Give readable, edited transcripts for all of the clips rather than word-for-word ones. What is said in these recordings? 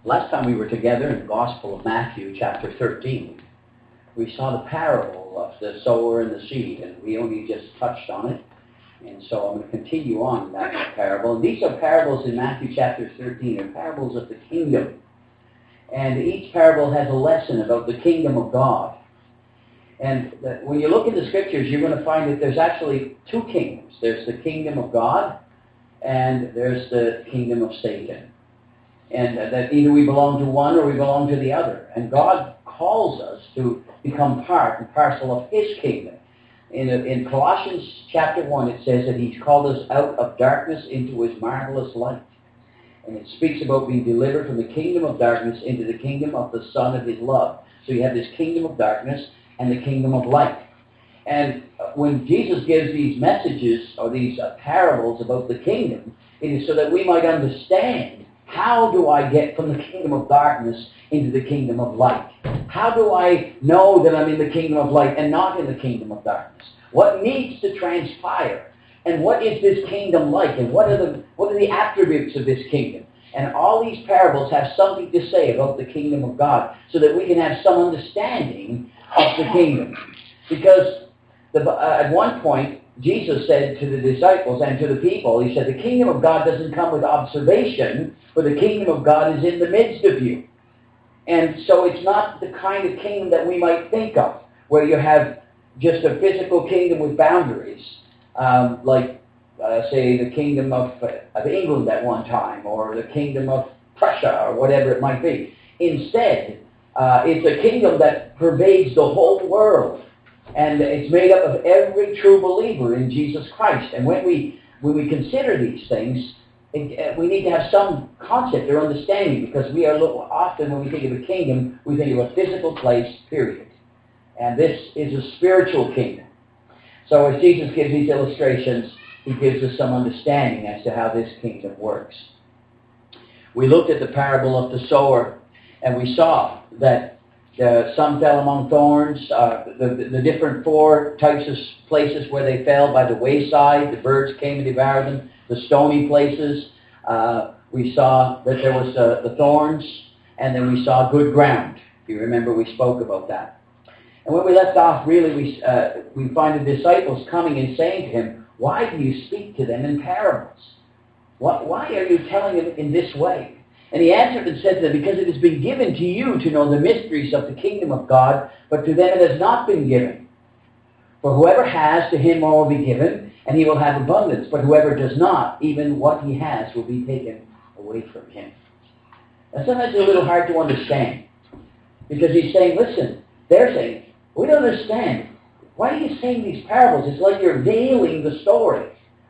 Last time we were together in the Gospel of Matthew, chapter 13, we saw the parable of the sower and the seed, and we only just touched on it. And so I'm going to continue on that parable. And these are parables in Matthew chapter 13, are parables of the kingdom. And each parable has a lesson about the kingdom of God. And when you look in the scriptures, you're going to find that there's actually two kingdoms. There's the kingdom of God, and there's the kingdom of Satan. And that either we belong to one or we belong to the other. And God calls us to become part and parcel of His kingdom. In Colossians chapter 1, it says that He's called us out of darkness into His marvelous light. And it speaks about being delivered from the kingdom of darkness into the kingdom of the Son of His love. So you have this kingdom of darkness and the kingdom of light. And when Jesus gives these messages or these parables about the kingdom, it is so that we might understand, how do I get from the kingdom of darkness into the kingdom of light? How do I know that I'm in the kingdom of light and not in the kingdom of darkness? What needs to transpire? And what is this kingdom like? And what are the attributes of this kingdom? And all these parables have something to say about the kingdom of God so that we can have some understanding of the kingdom. Because at one point, Jesus said to the disciples and to the people, He said, the kingdom of God doesn't come with observation, for the kingdom of God is in the midst of you. And so it's not the kind of kingdom that we might think of, where you have just a physical kingdom with boundaries, like, say, the kingdom of England at one time, or the kingdom of Prussia, or whatever it might be. Instead, it's a kingdom that pervades the whole world. And it's made up of every true believer in Jesus Christ. And when we consider these things, we need to have some concept or understanding, because we are often, when we think of a kingdom, we think of a physical place, period. And this is a spiritual kingdom. So as Jesus gives these illustrations, He gives us some understanding as to how this kingdom works. We looked at the parable of the sower, and we saw that some fell among thorns, the different four types of places where they fell: by the wayside, the birds came and devoured them; the stony places, we saw that there was the thorns, and then we saw good ground. If you remember, we spoke about that. And when we left off, really, we find the disciples coming and saying to Him, why do you speak to them in parables? Why are you telling them in this way? And He answered and said to them, because it has been given to you to know the mysteries of the kingdom of God, but to them it has not been given. For whoever has, to him all will be given, and he will have abundance. But whoever does not, even what he has will be taken away from him. Now sometimes it's a little hard to understand, because He's saying, listen, they're saying, we don't understand. Why are you saying these parables? It's like you're veiling the story.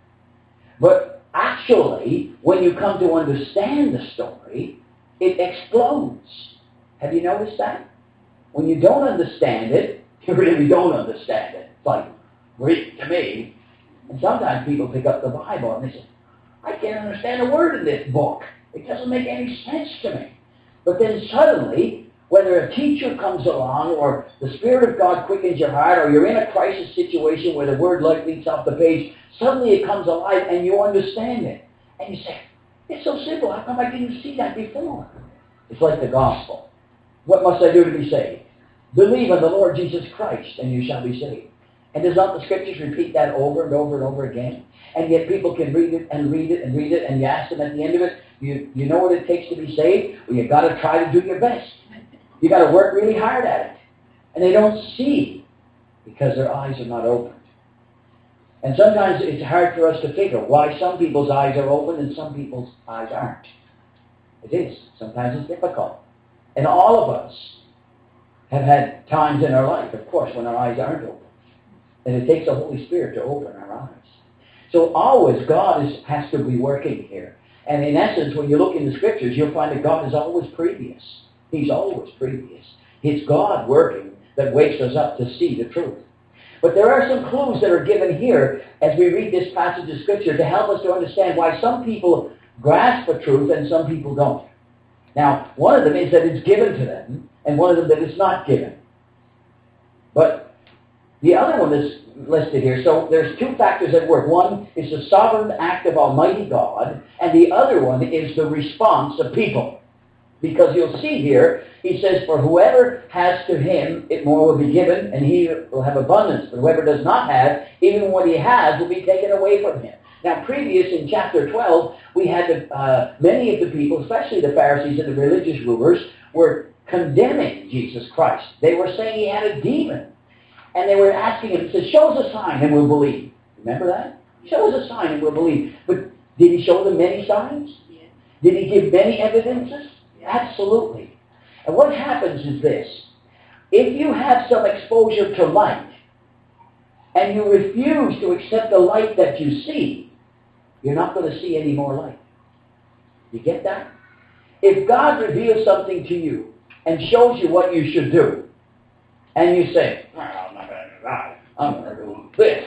But actually, when you come to understand the story, it explodes. Have you noticed that? When you don't understand it, you really don't understand it. It's like Greek to me. And sometimes people pick up the Bible and they say, I can't understand a word in this book. It doesn't make any sense to me. But then suddenly, whether a teacher comes along, or the Spirit of God quickens your heart, or you're in a crisis situation where the word light leaps off the page, suddenly it comes alive and you understand it. And you say, it's so simple, how come I didn't see that before? It's like the gospel. What must I do to be saved? Believe on the Lord Jesus Christ, and you shall be saved. And does not the Scriptures repeat that over and over and over again? And yet people can read it and read it and read it, and you ask them at the end of it, you know what it takes to be saved? Well, you've got to try to do your best. You've got to work really hard at it. And they don't see, because their eyes are not opened. And sometimes it's hard for us to figure why some people's eyes are open and some people's eyes aren't. It is. Sometimes it's difficult. And all of us have had times in our life, of course, when our eyes aren't open. And it takes the Holy Spirit to open our eyes. So always God has to be working here. And in essence, when you look in the Scriptures, you'll find that God is always previous. He's always previous. It's God working that wakes us up to see the truth. But there are some clues that are given here as we read this passage of Scripture to help us to understand why some people grasp the truth and some people don't. Now, one of them is that it's given to them, and one of them that it's not given. But the other one is listed here. So there's two factors at work. One is the sovereign act of Almighty God, and the other one is the response of people. Because you'll see here, he says, for whoever has to him, it more will be given, and he will have abundance. But whoever does not have, even what he has will be taken away from him. Now, previous in chapter 12, we had many of the people, especially the Pharisees and the religious rulers, were condemning Jesus Christ. They were saying he had a demon. And they were asking him, he said, show us a sign and we'll believe. Remember that? Show us a sign and we'll believe. But did he show them many signs? Yeah. Did he give many evidences? Yeah. Absolutely. And what happens is this. If you have some exposure to light, and you refuse to accept the light that you see, you're not going to see any more light. You get that? If God reveals something to you and shows you what you should do, and you say, well, I'm not going to do that. I'm going to do this.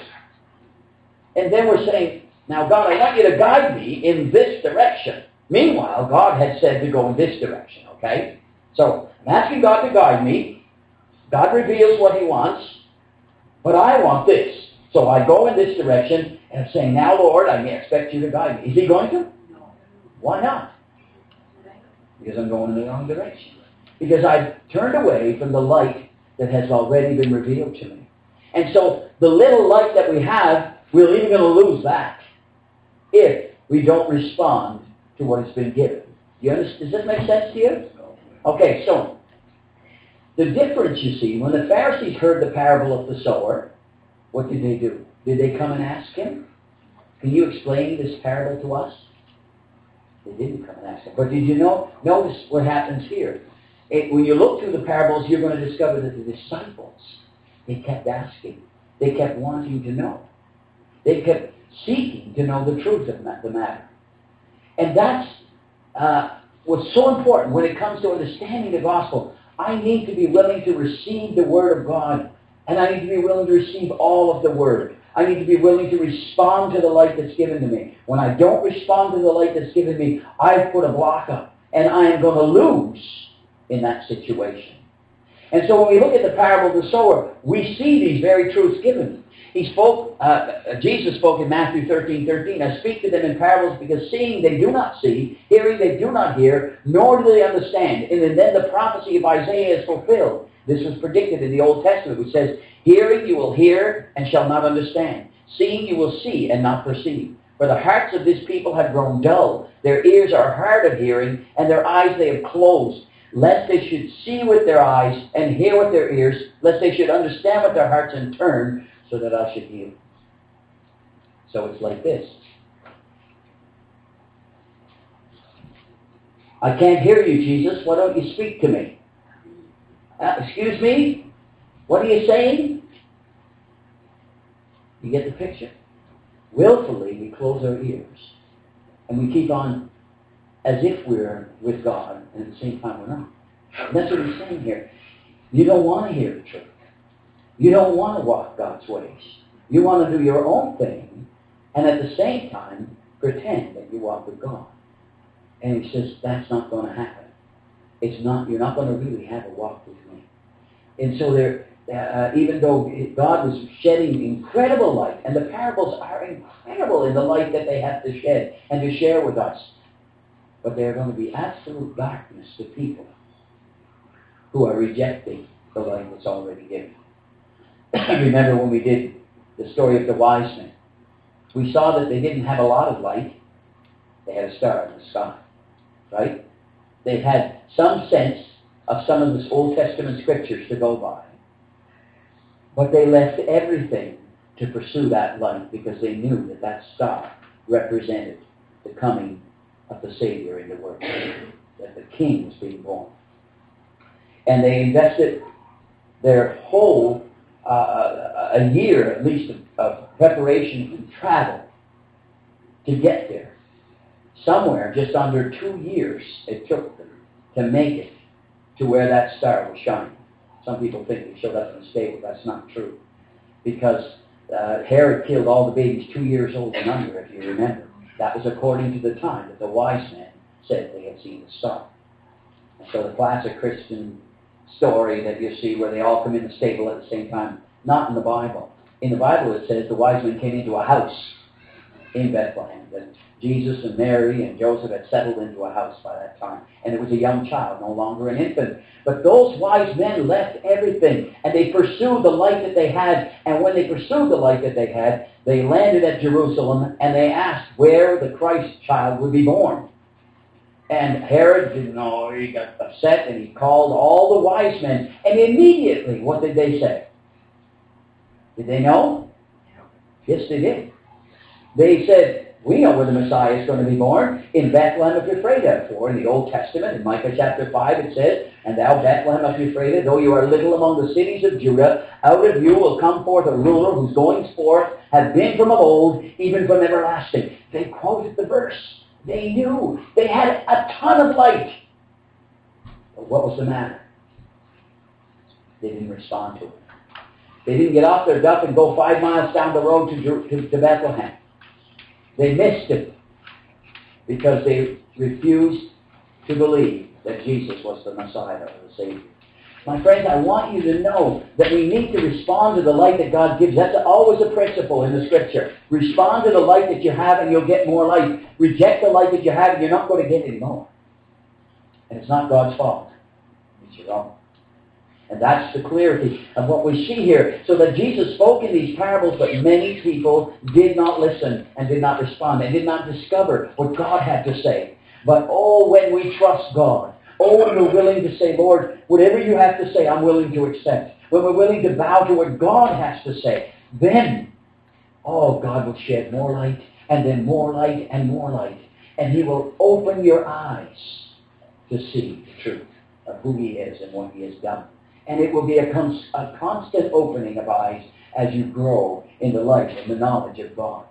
And then we're saying, now God, I want you to guide me in this direction. Meanwhile, God had said to go in this direction, okay? So, I'm asking God to guide me. God reveals what he wants, but I want this. So I go in this direction, and I'm saying, now, Lord, I may expect you to guide me. Is he going to? No. Why not? Because I'm going in the wrong direction. Because I've turned away from the light that has already been revealed to me. And so the little light that we have, we're even going to lose that if we don't respond to what has been given. You understand? Does this make sense to you? Okay, so the difference, you see, when the Pharisees heard the parable of the sower, what did they do? Did they come and ask him, can you explain this parable to us? They didn't come and ask him. But did you notice what happens here? When you look through the parables, you're going to discover that the disciples, they kept asking. They kept wanting to know. They kept seeking to know the truth of the matter. And that's what's so important when it comes to understanding the gospel. I need to be willing to receive the Word of God, and I need to be willing to receive all of the Word. I need to be willing to respond to the light that's given to me. When I don't respond to the light that's given me, I've put a block up, and I am going to lose in that situation. And so when we look at the parable of the sower, we see these very truths given. Jesus spoke in Matthew 13:13, I speak to them in parables because seeing they do not see, hearing they do not hear, nor do they understand. And then the prophecy of Isaiah is fulfilled. This was predicted in the Old Testament, which says, hearing you will hear and shall not understand. Seeing you will see and not perceive. For the hearts of this people have grown dull. Their ears are hard of hearing, and their eyes they have closed. Lest they should see with their eyes and hear with their ears, lest they should understand with their hearts and turn, so that I should heal. So it's like this. I can't hear you, Jesus. Why don't you speak to me? Excuse me? What are you saying? You get the picture? Willfully, we close our ears. And we keep on as if we're with God, and at the same time we're not. And that's what he's saying here. You don't want to hear the truth. You don't want to walk God's ways. You want to do your own thing, and at the same time, pretend that you walk with God. And he says, that's not going to happen. You're not going to really have a walk with me. And so even though God was shedding incredible light, and the parables are incredible in the light that they have to shed and to share with us, but they're going to be absolute darkness to people who are rejecting the light that's already given. Remember when we did the story of the wise men? We saw that they didn't have a lot of light. They had a star in the sky, right? They had some sense of some of the Old Testament scriptures to go by. But they left everything to pursue that light because they knew that that star represented the coming of the Savior in the world, that the King was being born. And they invested their whole a year, at least, of preparation and travel to get there. Somewhere, just under 2 years, it took them to make it to where that star was shining. Some people think they showed up in a stable. That's not true. Because Herod killed all the babies 2 years old and under, if you remember. That was according to the time that the wise men said they had seen the star. And so the classic Christian story that you see where they all come in the stable at the same time, not in the Bible. In the Bible it says the wise men came into a house in Bethlehem. That Jesus and Mary and Joseph had settled into a house by that time. And it was a young child, no longer an infant. But those wise men left everything, and they pursued the light that they had. And when they pursued the light that they had, they landed at Jerusalem, and they asked where the Christ child would be born. And Herod didn't know. He got upset, and he called all the wise men. And immediately, what did they say? Did they know? Yes, they did. They said, we know where the Messiah is going to be born, in Bethlehem of Ephrathah. For in the Old Testament, in Micah chapter 5, it says, and thou, Bethlehem of Ephrathah, though you are little among the cities of Judah, out of you will come forth a ruler whose goings forth have been from of old, even from everlasting. They quoted the verse. They knew. They had a ton of light. But what was the matter? They didn't respond to it. They didn't get off their duff and go 5 miles down the road to Bethlehem. They missed it because they refused to believe that Jesus was the Messiah or the Savior. My friends, I want you to know that we need to respond to the light that God gives. That's always a principle in the Scripture. Respond to the light that you have and you'll get more light. Reject the light that you have and you're not going to get any more. And it's not God's fault. It's your own. And that's the clarity of what we see here. So that Jesus spoke in these parables, but many people did not listen and did not respond. They did not discover what God had to say. But oh, when we trust God, oh, when we're willing to say, Lord, whatever you have to say, I'm willing to accept. When we're willing to bow to what God has to say, then, oh, God will shed more light, and then more light, and more light. And He will open your eyes to see the truth of who He is and what He has done. And it will be a constant opening of eyes as you grow in the light and the knowledge of God.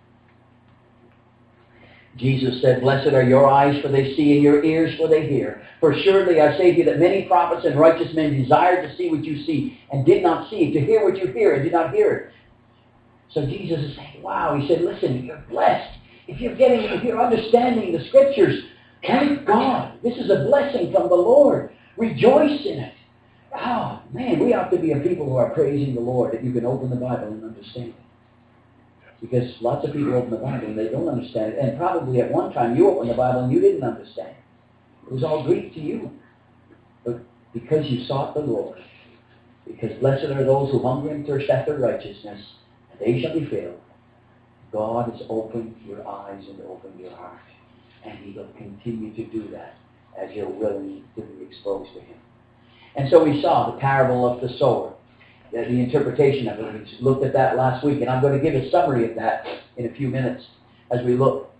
Jesus said, blessed are your eyes, for they see, and your ears, for they hear. For surely I say to you that many prophets and righteous men desired to see what you see, and did not see, to hear what you hear, and did not hear it. So Jesus is saying, wow, He said, listen, you're blessed. If you're understanding the Scriptures, thank God. This is a blessing from the Lord. Rejoice in it. Oh, man, we ought to be a people who are praising the Lord, that you can open the Bible and understand it. Because lots of people open the Bible and they don't understand it. And probably at one time you opened the Bible and you didn't understand it. It was all Greek to you. But because you sought the Lord, because blessed are those who hunger and thirst after righteousness, and they shall be filled, God has opened your eyes and opened your heart. And He will continue to do that as you're willing to be exposed to Him. And so we saw the parable of the sower, the interpretation of it. We looked at that last week, and I'm going to give a summary of that in a few minutes as we look.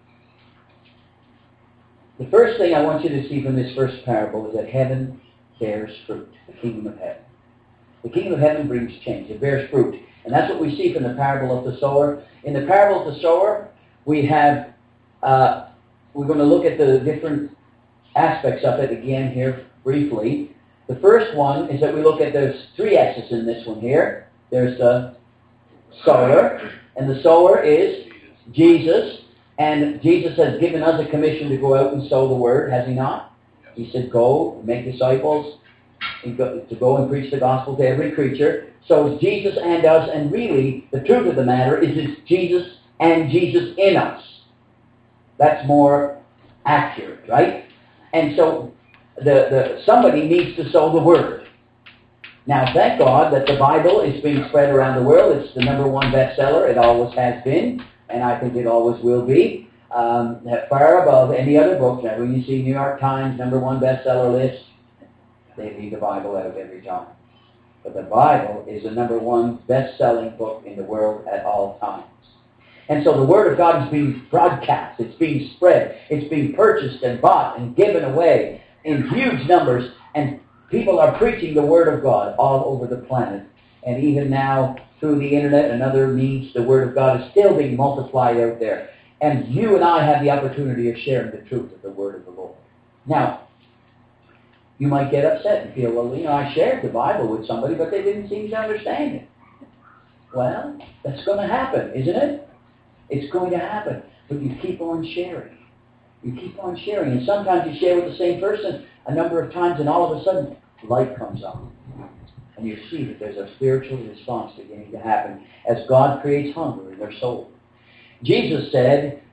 The first thing I want you to see from this first parable is that heaven bears fruit, the kingdom of heaven. The kingdom of heaven brings change. It bears fruit. And that's what we see from the parable of the sower. In the parable of the sower, we have, we're going to look at the different aspects of it again here briefly. The first one is that we look at there's 3 S's in this one here. There's the sower, and the sower is Jesus, and Jesus has given us a commission to go out and sow the word, has He not? He said, go, make disciples, and to go and preach the gospel to every creature. So it's Jesus and us, and really, the truth of the matter is it's Jesus and Jesus in us. That's more accurate, right? And so somebody needs to sow the word. Now, thank God that the Bible is being spread around the world. It's the #1 bestseller. It always has been, and I think it always will be. Far above any other book. Now, when you see New York Times #1 bestseller list, they leave the Bible out every time. But the Bible is the #1 best-selling book in the world at all times. And so the Word of God is being broadcast. It's being spread. It's being purchased and bought and given away in huge numbers, and people are preaching the Word of God all over the planet. And even now, through the internet and other means, the Word of God is still being multiplied out there. And you and I have the opportunity of sharing the truth of the Word of the Lord. Now, you might get upset and feel, well, I shared the Bible with somebody, but they didn't seem to understand it. Well, that's going to happen, isn't it? It's going to happen. But you keep on sharing. You keep on sharing. And sometimes you share with the same person a number of times, and all of a sudden, light comes on. And you see that there's a spiritual response beginning to happen as God creates hunger in their soul. Jesus said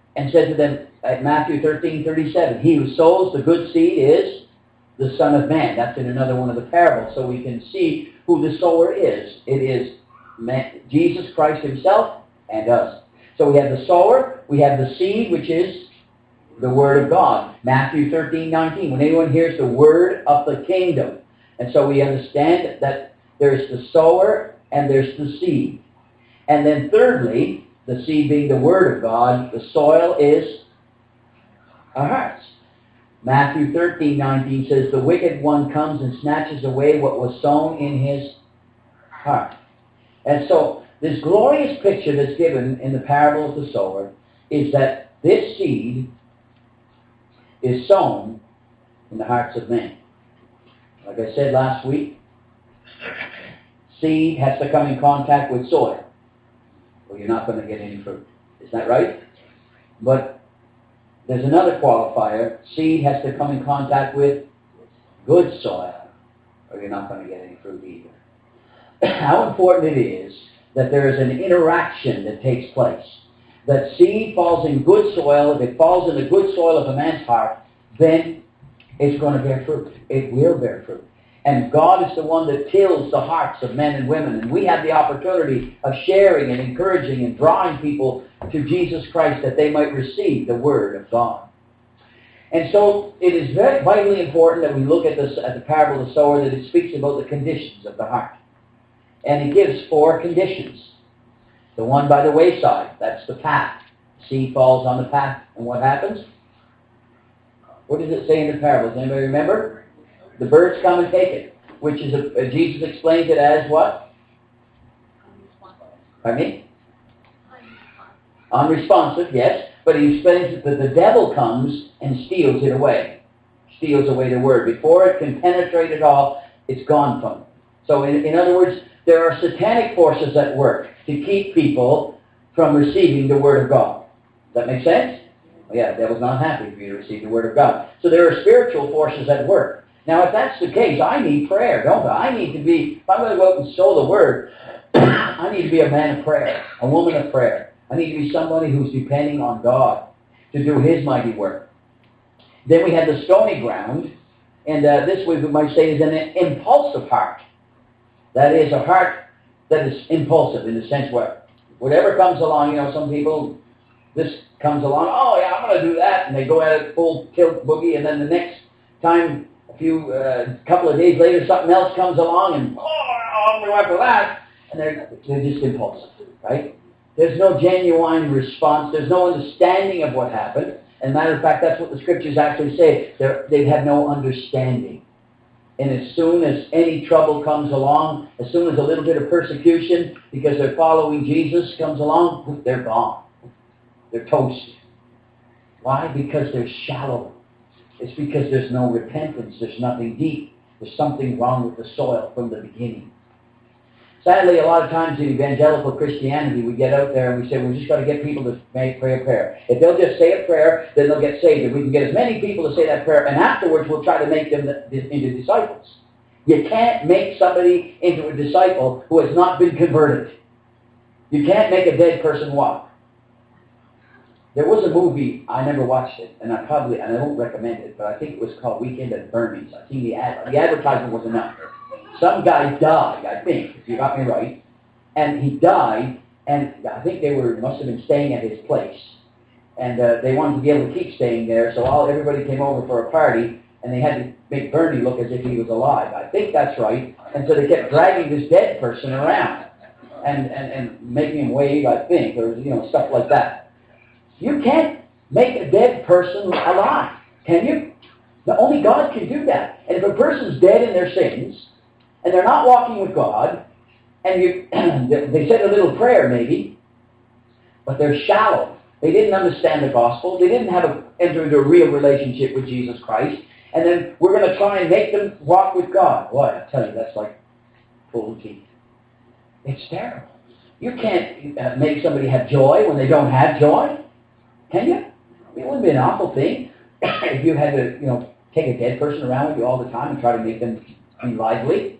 and said to them at Matthew 13:37, he who sows the good seed is the Son of Man. That's in another one of the parables, so we can see who the sower is. It is Jesus Christ himself and us. So we have the sower, we have the seed, which is the Word of God. Matthew 13:19, when anyone hears the word of the kingdom. And so we understand that there's the sower and there's the seed. And then thirdly, the seed being the Word of God, the soil is our hearts. Matthew 13:19 says, the wicked one comes and snatches away what was sown in his heart. And so this glorious picture that's given in the parable of the sower is that this seed is sown in the hearts of men. Like I said last week, seed has to come in contact with soil, or you're not going to get any fruit. Is that right? But there's another qualifier. Seed has to come in contact with good soil, or you're not going to get any fruit either. How important it is that there is an interaction that takes place. That seed falls in good soil. If it falls in the good soil of a man's heart, then it's going to bear fruit. It will bear fruit. And God is the one that tills the hearts of men and women. And we have the opportunity of sharing and encouraging and drawing people to Jesus Christ that they might receive the Word of God. And so it is very vitally important that we look at this at the parable of the sower, that it speaks about the conditions of the heart. And it gives 4 conditions. The one by the wayside, that's the path. Seed falls on the path, and what happens? What does it say in the parable? Does anybody remember? The birds come and take it, which is, Jesus explains it as what? Pardon me? Unresponsive, yes. But he explains that the devil comes and steals it away. Steals away the word. Before it can penetrate at all, it's gone from it. So in other words, there are satanic forces at work to keep people from receiving the Word of God. Does that make sense? Well, yeah, the devil's not happy for you to receive the Word of God. So there are spiritual forces at work. Now, if that's the case, I need prayer, don't I? I need to be, if I'm going to go out and sow the Word, I need to be a man of prayer, a woman of prayer. I need to be somebody who's depending on God to do His mighty work. Then we have the stony ground, and this we might say is an impulsive heart. That is a heart that is impulsive in the sense where whatever comes along, some people, this comes along, oh yeah, I'm going to do that, and they go at it full tilt boogie, and then the next time, couple of days later, something else comes along, and I'm going after that, and they're just impulsive, right? There's no genuine response. There's no understanding of what happened. And matter of fact, that's what the Scriptures actually say. They have no understanding. And as soon as any trouble comes along, as soon as a little bit of persecution, because they're following Jesus, comes along, they're gone. They're toasted. Why? Because they're shallow. It's because there's no repentance. There's nothing deep. There's something wrong with the soil from the beginning. Sadly, a lot of times in evangelical Christianity, we get out there and we say, we've just got to get people to pray a prayer. If they'll just say a prayer, then they'll get saved. If we can get as many people to say that prayer, and afterwards we'll try to make them into disciples. You can't make somebody into a disciple who has not been converted. You can't make a dead person walk. There was a movie, I never watched it, and I won't recommend it, but I think it was called Weekend at Bernie's. I think the advertisement was enough. Some guy died, I think, if you got me right, and he died, and I think must have been staying at his place, and they wanted to be able to keep staying there, so everybody came over for a party, and they had to make Bernie look as if he was alive. I think that's right, and so they kept dragging this dead person around, and making him wave, I think, or stuff like that. You can't make a dead person alive, can you? Only God can do that. And if a person's dead in their sins, and they're not walking with God, and they said a little prayer maybe, but they're shallow. They didn't understand the gospel. They didn't enter into a real relationship with Jesus Christ. And then we're going to try and make them walk with God. Boy, I tell you, that's like pulling teeth. It's terrible. You can't make somebody have joy when they don't have joy. Can you? It wouldn't be an awful thing if you had to, take a dead person around with you all the time and try to make them be lively.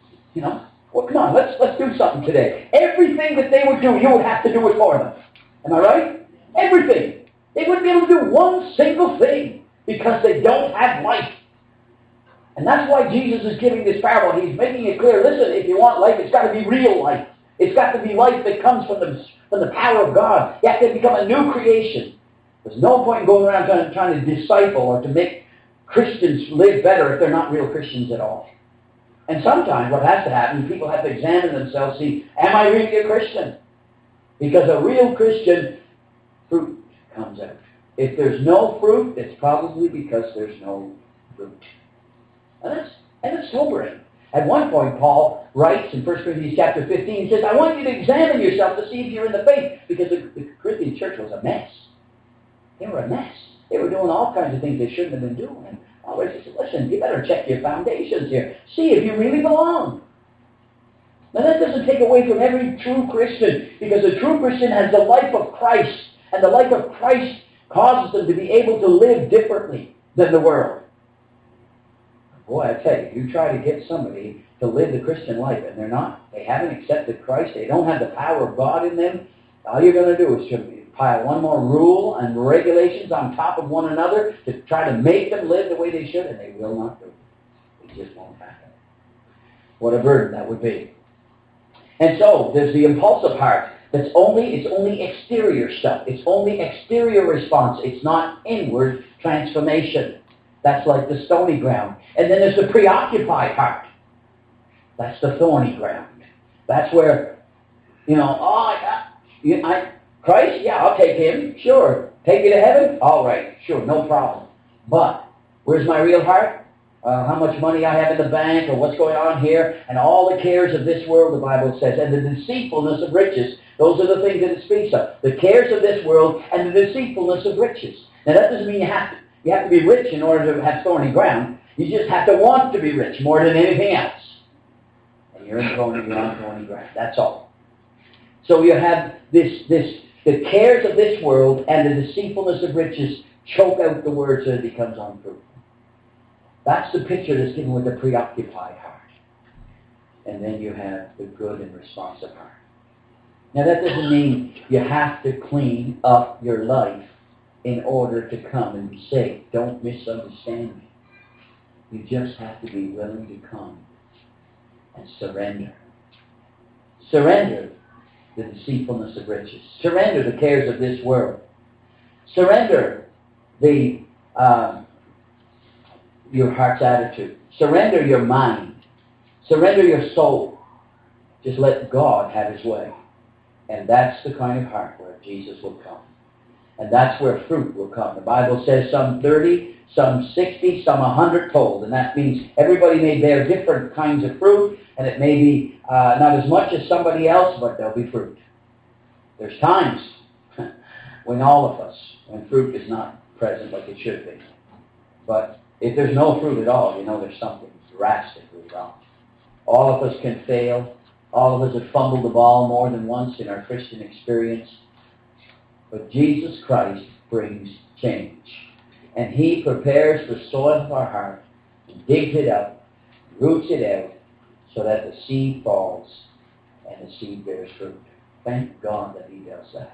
Well, come on, let's do something today. Everything that they would do, you would have to do it for them. Am I right? Everything. They wouldn't be able to do one single thing because they don't have life. And that's why Jesus is giving this parable. He's making it clear, listen, if you want life, it's got to be real life. It's got to be life that comes from the power of God. You have to become a new creation. There's no point in going around trying to disciple or to make Christians live better if they're not real Christians at all. And sometimes what has to happen, people have to examine themselves, see, am I really a Christian? Because a real Christian, fruit comes out. If there's no fruit, it's probably because there's no fruit. And it's sobering. At one point, Paul writes in 1 Corinthians chapter 15, he says, I want you to examine yourself to see if you're in the faith, because the Corinthian church was a mess. They were a mess. They were doing all kinds of things they shouldn't have been doing. And always he said, listen, you better check your foundations here. See if you really belong. Now that doesn't take away from every true Christian, because a true Christian has the life of Christ, and the life of Christ causes them to be able to live differently than the world. Boy, I tell you, if you try to get somebody to live the Christian life and they haven't accepted Christ, they don't have the power of God in them, all you're going to do is pile one more rule and regulations on top of one another to try to make them live the way they should, and they will not do it. It just won't happen. What a burden that would be. And so, there's the impulsive heart. It's only exterior stuff. It's only exterior response. It's not inward transformation. That's like the stony ground. And then there's the preoccupied heart. That's the thorny ground. That's where, Christ, yeah, I'll take him, sure. Take me to heaven? All right, sure, no problem. But where's my real heart? How much money I have in the bank, or what's going on here, and all the cares of this world, the Bible says, and the deceitfulness of riches. Those are the things that it speaks of. The cares of this world and the deceitfulness of riches. Now that doesn't mean you have to be rich in order to have thorny ground. You just have to want to be rich more than anything else. And you're in thorny ground. That's all. So you have the cares of this world and the deceitfulness of riches choke out the word so it becomes unfruitful. That's the picture that's given with the preoccupied heart. And then you have the good and responsive heart. Now that doesn't mean you have to clean up your life in order to come and be saved. Don't misunderstand me. You just have to be willing to come and surrender. Surrender the deceitfulness of riches. Surrender the cares of this world. Surrender your heart's attitude. Surrender your mind. Surrender your soul. Just let God have his way. And that's the kind of heart where Jesus will come. And that's where fruit will come. The Bible says some 30, some 60, some 100-fold. And that means everybody may bear different kinds of fruit, and it may be not as much as somebody else, but there'll be fruit. There's times when when fruit is not present like it should be. But if there's no fruit at all, you know there's something drastically wrong. All of us can fail. All of us have fumbled the ball more than once in our Christian experience. But Jesus Christ brings change. And he prepares the soil of our heart, and digs it up, roots it out, so that the seed falls and the seed bears fruit. Thank God that he does that.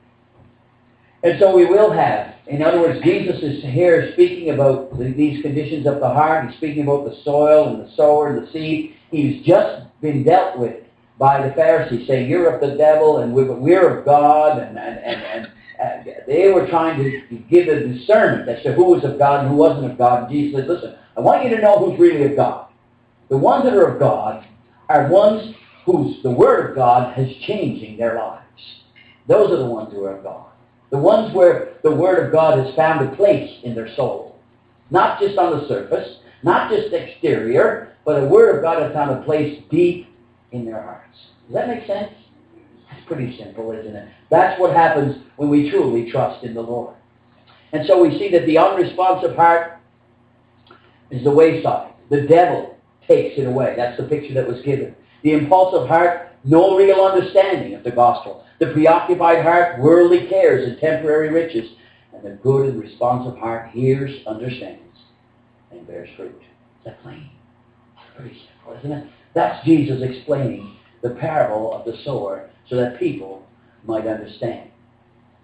And so we will have, in other words, Jesus is here speaking about these conditions of the heart. He's speaking about the soil and the sower and the seed. He's just been dealt with by the Pharisees, saying, you're of the devil and we're of God. And they were trying to give a discernment as to who was of God and who wasn't of God. And Jesus said, listen, I want you to know who's really of God. The ones that are of God are ones whose the Word of God has changing their lives. Those are the ones who are of God. The ones where the Word of God has found a place in their soul. Not just on the surface, not just exterior, but the Word of God has found a place deep in their hearts. Does that make sense? That's pretty simple, isn't it? That's what happens when we truly trust in the Lord. And so we see that the unresponsive heart is the wayside. The devil takes it away. That's the picture that was given. The impulsive heart, no real understanding of the gospel. The preoccupied heart, worldly cares and temporary riches. And the good and responsive heart hears, understands, and bears fruit. Is that plain? That's pretty simple, isn't it? That's Jesus explaining the parable of the sower so that people might understand.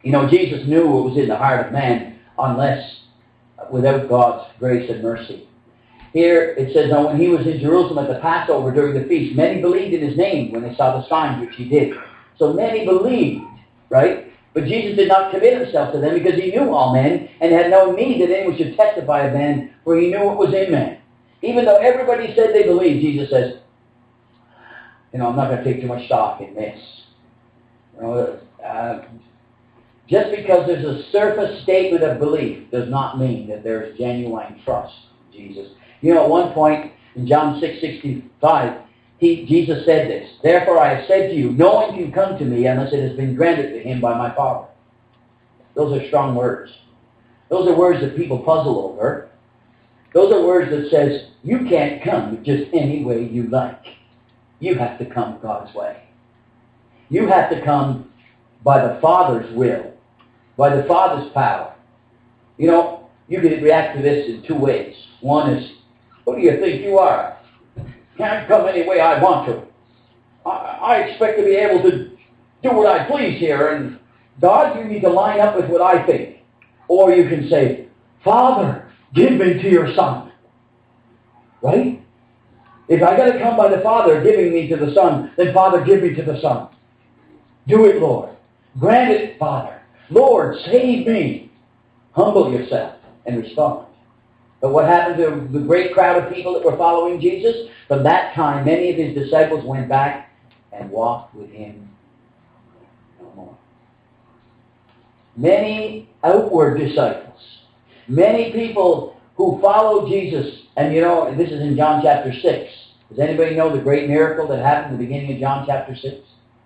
You know, Jesus knew what was in the heart of man unless without God's grace and mercy. Here it says, now when he was in Jerusalem at the Passover during the feast, many believed in his name when they saw the signs which he did. So many believed, right? But Jesus did not commit himself to them because he knew all men and had no need that anyone should testify of men, for he knew what was in men. Even though everybody said they believed, Jesus says, you know, I'm not going to take too much stock in this. You know, just because there's a surface statement of belief does not mean that there is genuine trust in Jesus. You know, at one point in John 6:65, Jesus said this, therefore I have said to you, no one can come to me unless it has been granted to him by my Father. Those are strong words. Those are words that people puzzle over. Those are words that says, you can't come just any way you like. You have to come God's way. You have to come by the Father's will, by the Father's power. You know, you can react to this in two ways. One is, who do you think you are? Can't come any way I want to. I expect to be able to do what I please here, and God, you need to line up with what I think. Or you can say, Father, give me to your Son. Right? If I got to come by the Father giving me to the Son, then Father, give me to the Son. Do it, Lord. Grant it, Father. Lord, save me. Humble yourself and respond. But what happened to the great crowd of people that were following Jesus? From that time, many of his disciples went back and walked with him no more. Many outward disciples. Many people who followed Jesus. And you know, this is in John chapter 6. Does anybody know the great miracle that happened at the beginning of John chapter 6?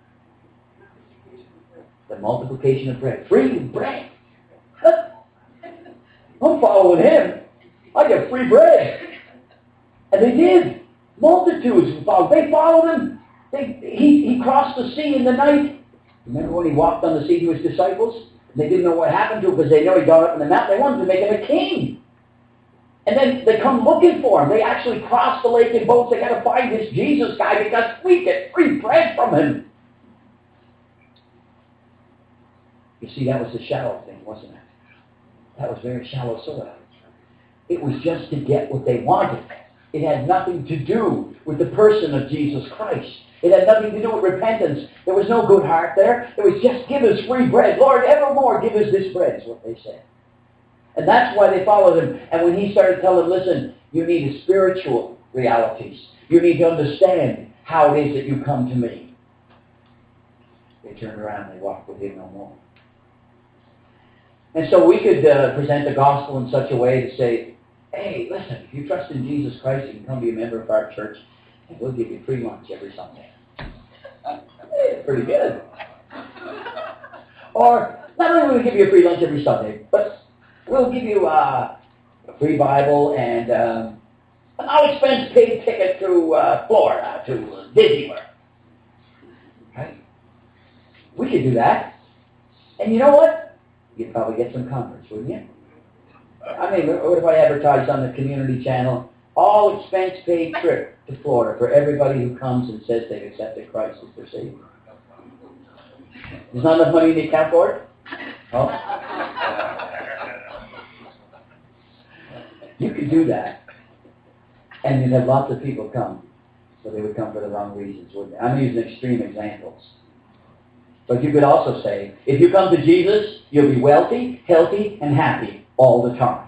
The multiplication of bread. Free bread. I'm following him. I get free bread. And they did. Multitudes who followed. They followed him. He crossed the sea in the night. Remember when he walked on the sea to his disciples? They didn't know what happened to him because they know he got up in the mountain. They wanted to make him a king. And then they come looking for him. They actually crossed the lake in boats. They got to find this Jesus guy because we get free bread from him. You see, that was the shallow thing, wasn't it? That was very shallow soil. It was just to get what they wanted. It had nothing to do with the person of Jesus Christ. It had nothing to do with repentance. There was no good heart there. It was just, give us free bread. Lord, evermore give us this bread, is what they said. And that's why they followed him. And when he started telling them, listen, you need spiritual realities. You need to understand how it is that you come to me. They turned around and they walked with him no more. And so we could present the gospel in such a way to say, hey, listen, if you trust in Jesus Christ, you can come be a member of our church, and we'll give you free lunch every Sunday. Hey, pretty good. Or, not only will we give you a free lunch every Sunday, but we'll give you a free Bible and an all-expense paid ticket to Florida, to Disney World. Right? We could do that. And you know what? You'd probably get some converts, wouldn't you? I mean, what if I advertised on the community channel, all expense paid trip to Florida for everybody who comes and says they've accepted Christ as their Savior? There's not enough money in the account for it? Oh. You could do that, and you'd have lots of people come, but they would come for the wrong reasons, wouldn't they? I'm using extreme examples. But you could also say, if you come to Jesus, you'll be wealthy, healthy, and happy all the time.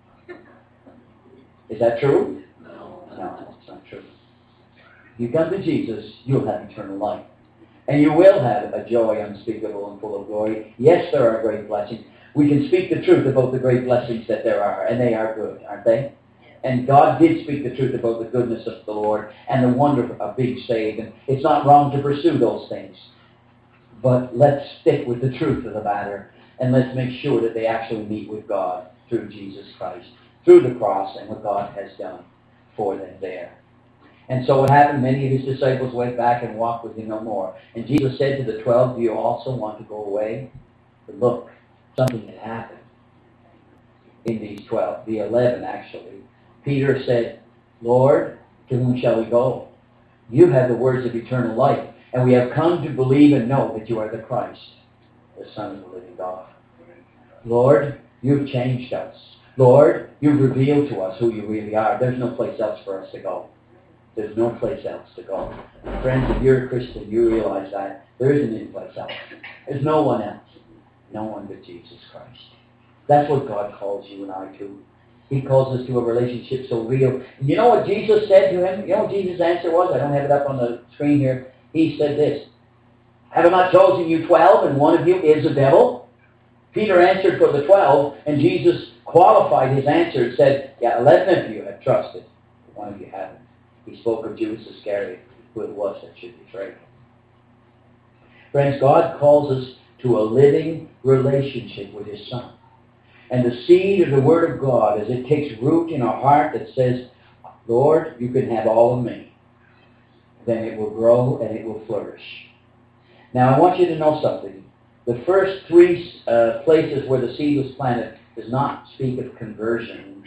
Is that true? No, it's not true. If you come to Jesus, you'll have eternal life. And you will have a joy unspeakable and full of glory. Yes, there are great blessings. We can speak the truth about the great blessings that there are, and they are good, aren't they? And God did speak the truth about the goodness of the Lord and the wonder of being saved. And it's not wrong to pursue those things. But let's stick with the truth of the matter, and let's make sure that they actually meet with God through Jesus Christ, through the cross and what God has done for them there. And so what happened, many of his disciples went back and walked with him no more. And Jesus said to the 12, do you also want to go away? But look, something had happened in these 12, the 11 actually. Peter said, Lord, to whom shall we go? You have the words of eternal life. And we have come to believe and know that you are the Christ, the Son of the living God. Lord, you've changed us. Lord, you've revealed to us who you really are. There's no place else for us to go. There's no place else to go. And friends, if you're a Christian, you realize that there isn't any place else. There's no one else. No one but Jesus Christ. That's what God calls you and I to. He calls us to a relationship so real. And you know what Jesus said to him? You know what Jesus' answer was? I don't have it up on the screen here. He said this, have I not chosen you 12 and one of you is a devil? Peter answered for the 12 and Jesus qualified his answer and said, yeah, 11 of you have trusted. One of you haven't. He spoke of Judas Iscariot, who it was that should betray him. Friends, God calls us to a living relationship with his Son. And the seed of the Word of God, as it takes root in our heart that says, Lord, you can have all of me, then it will grow and it will flourish. Now, I want you to know something. The first three places where the seed was planted does not speak of conversion.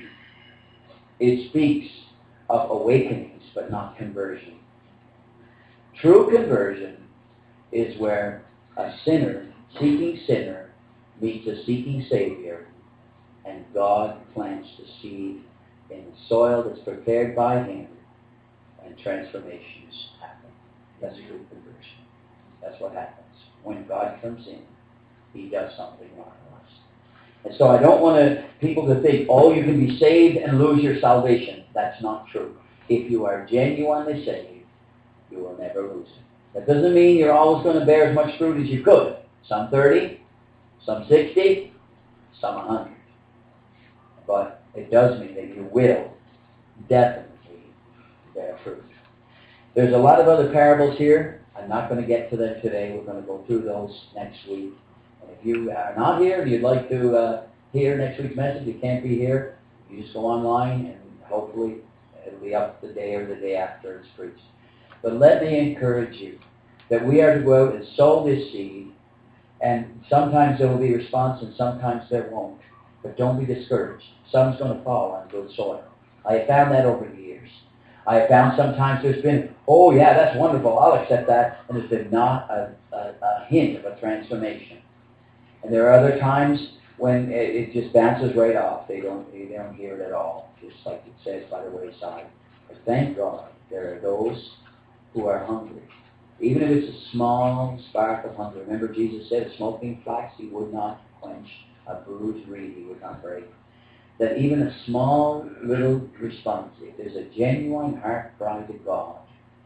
It speaks of awakenings, but not conversion. True conversion is where a seeking sinner, meets a seeking Savior, and God plants the seed in the soil that's prepared by him, and transformations happen. That's true conversion. That's what happens. When God comes in, he does something marvelous. And so I don't want people to think, oh, you can be saved and lose your salvation. That's not true. If you are genuinely saved, you will never lose it. That doesn't mean you're always going to bear as much fruit as you could. Some 30, some 60, some 100. But it does mean that you will definitely bear fruit. There's a lot of other parables here. I'm not going to get to them today. We're going to go through those next week. And if you are not here and you'd like to hear next week's message, you can't be here, you just go online and hopefully it'll be up the day or the day after it's preached. But let me encourage you that we are to go out and sow this seed, and sometimes there will be response and sometimes there won't. But don't be discouraged. Some's going to fall on good soil. I have found that over the years. I have found sometimes there's been, oh yeah, that's wonderful, I'll accept that, and there's been not a hint of a transformation. And there are other times when it just bounces right off. They don't hear it at all, just like it says by the wayside. But thank God there are those who are hungry. Even if it's a small spark of hunger. Remember Jesus said, a smoking flax he would not quench, a bruised reed he would not break. That even a small little response, if there's a genuine heart cry to God,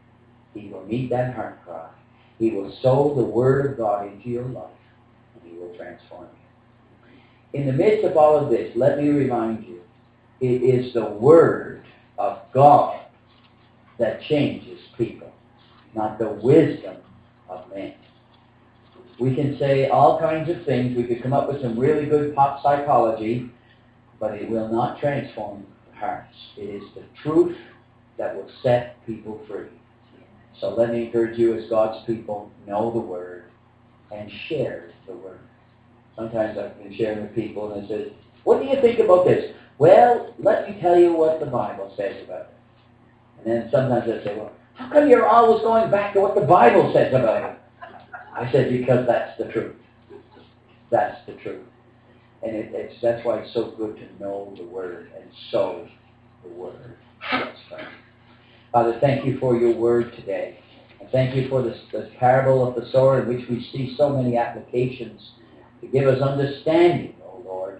he will meet that heart cry. He will sow the Word of God into your life, and he will transform you. In the midst of all of this, let me remind you, it is the Word of God that changes people, not the wisdom of men. We can say all kinds of things. We could come up with some really good pop psychology, but it will not transform hearts. It is the truth that will set people free. So let me encourage you as God's people, know the Word and share the Word. Sometimes I've been sharing with people and I say, what do you think about this? Well, let me tell you what the Bible says about it. And then sometimes I say, well, how come you're always going back to what the Bible says about it? I said, because that's the truth. That's the truth. And that's why it's so good to know the Word and sow the Word. Let's pray. Father, thank you for your Word today. And thank you for this parable of the sower in which we see so many applications to give us understanding, O Lord,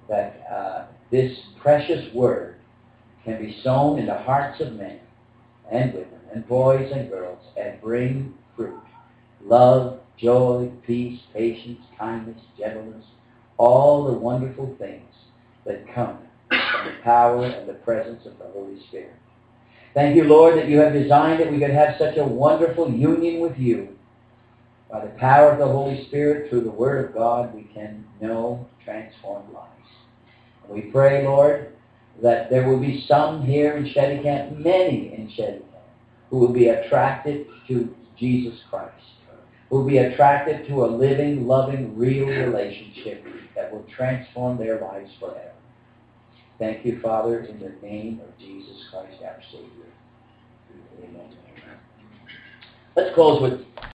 that this precious Word can be sown in the hearts of men and women and boys and girls and bring fruit. Love, joy, peace, patience, kindness, gentleness, all the wonderful things that come from the power and the presence of the Holy Spirit. Thank you, Lord, that you have designed that we could have such a wonderful union with you. By the power of the Holy Spirit, through the Word of God, we can know transformed lives. And we pray, Lord, that there will be some here in Sheddycamp, many in Sheddycamp, who will be attracted to Jesus Christ, who will be attracted to a living, loving, real relationship that will transform their lives forever. Thank you, Father, in the name of Jesus Christ, our Savior. Amen. Let's close with